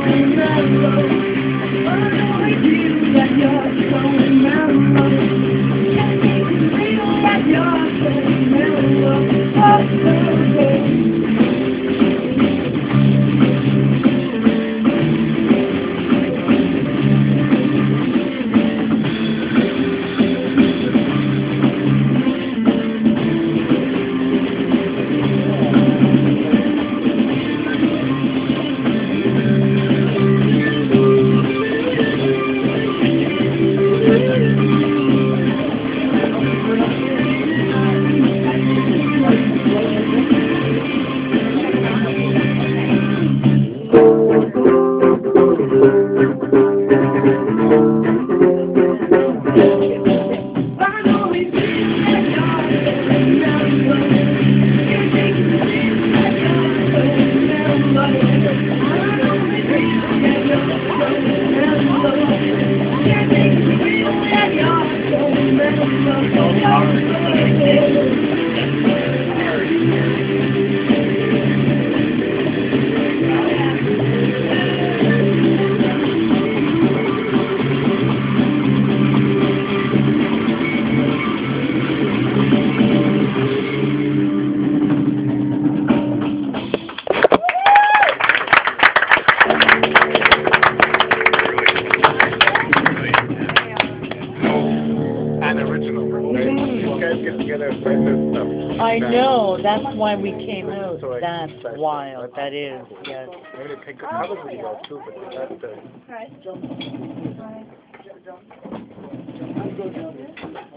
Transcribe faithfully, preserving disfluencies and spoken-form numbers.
And original, right? These guys get together and write this stuff. I That- know, that's why we came out. So I- That's that's- wild, that's- that is, yes. Maybe they could probably go too, but that's the.